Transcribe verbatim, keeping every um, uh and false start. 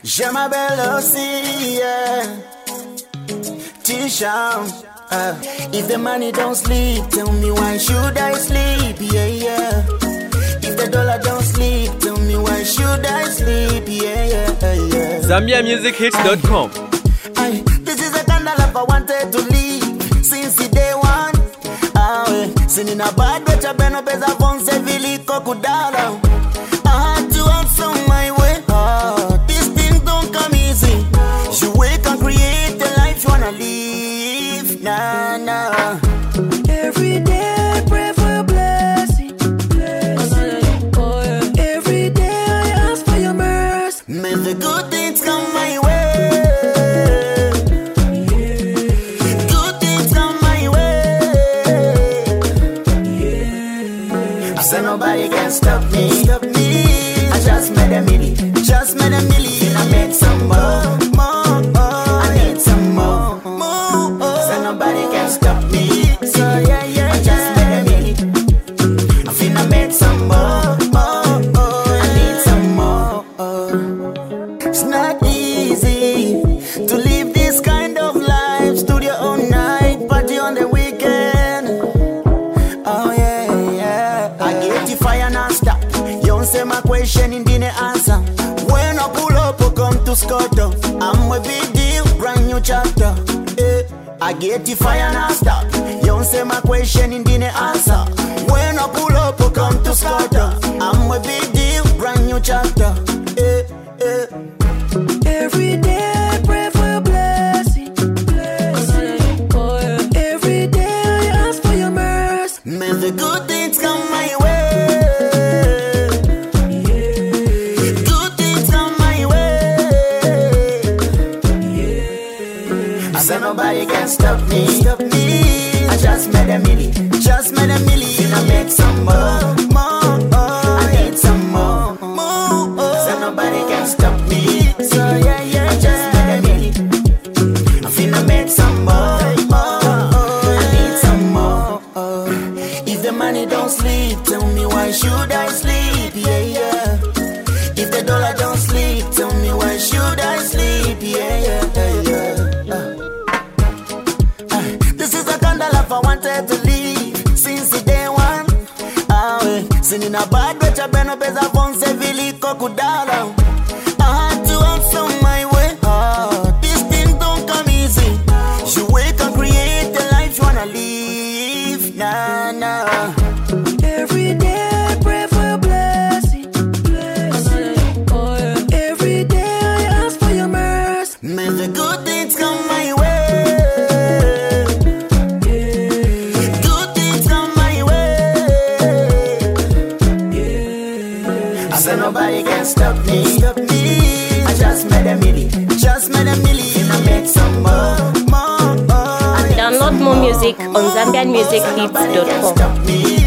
Je m'appelle aussi, yeah. T-Shawn. Uh, if the money don't sleep, tell me why should I sleep, yeah, yeah. If the dollar don't sleep, tell me why should I sleep, yeah, yeah, yeah. Zambia Music Hits dot com. Aye, this is the kind of life I wanted to live since the day one. Aye, singing a bad bitch, I been up as a phone, say Vili Kokudala. I had to answer my way. Oh, these things don't come easy. You wake and create the life you wanna live. Nah, nah. Every day I pray for your blessing. blessing. Oh, yeah. Every day I ask for your mercy. May the good things come my way. Yeah. Good things come my way. Yeah. I said nobody can stop me. Stop me. I just made a milli. Just made a milli. I made some more. More. Oh. I need some more. More. Oh. Said nobody can stop me. So yeah, yeah, I just made a milli. I finna make some more. More. Oh. I need some more. Oh. It's not easy to live this kind of life. Studio all night, party on the weekend. Oh yeah, yeah. I get the fire non-stop. You don't say my question in the answer. When I pull up, I come to Scotto. I'm a big deal, brand new chapter. Eh. I get the fire non-stop. You don't say my question in the answer. When I pull up, I come to Scotto. I'm a big deal, brand new chapter. Eh, eh. Every day I pray for your blessing. blessing. Oh, yeah. Every day I ask for your mercy. May the good things come my way. Yeah. Good things come my way. Yeah. I said nobody can stop me. Stop me. I just made a milli. Just made a milli. I make some more. More. Oh. I need some more. More. Oh. Said nobody can stop me. So yeah, yeah. I just made a milli. I finna make some more. More. Oh. I need some more. Oh. If the money don't sleep, tell me why should I sleep? Yeah, yeah. If the dollar don't sleep, tell me why should I sleep? Yeah, yeah, yeah. Uh. This is the kind of life I wanted to live since the day one. Ah, we singing a bad bitch, I been up as a phone, say Vili Kokudala. I had to answer my way. Ah, these things don't come easy. You wake and create the life you wanna live. Nah, nah. Every day I pray for your blessing. blessing. Oh, yeah. Every day I ask for your mercy. May the good things come my way. Yeah. Good things come my way. Yeah. I said nobody can stop me. Stop me. I just made a milli. Just made a milli. I make some more. More. Oh. Download more music on Zambian Music Hits dot com. Stop me.